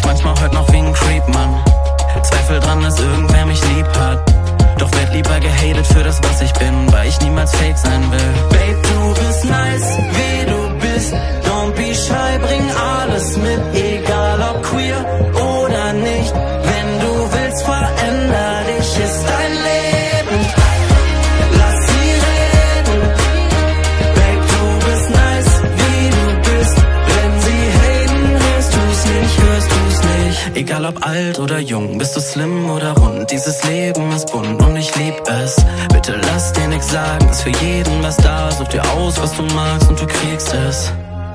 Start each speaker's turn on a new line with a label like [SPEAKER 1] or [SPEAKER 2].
[SPEAKER 1] mich manchmal heute noch wie ein Creep, Mann. Zweifel dran, dass irgendwer mich lieb hat. Doch werd lieber gehatet für das, was ich bin, weil ich niemals fake sein will. Babe, du bist nice, wie du bist. Don't be shy, bring alles mit, egal ob queer oder nicht. Wenn du willst, veränder dich, ist dein Leben. Lass sie reden. Babe, du bist nice, wie du bist. Wenn sie haten, hörst du's nicht. Egal ob alt oder jung, bist du slim oder rund, dieses Leben ist bunt und ich lieb es. Bitte lass dir nix sagen, ist für jeden was da, such dir aus, was du magst und du kriegst es.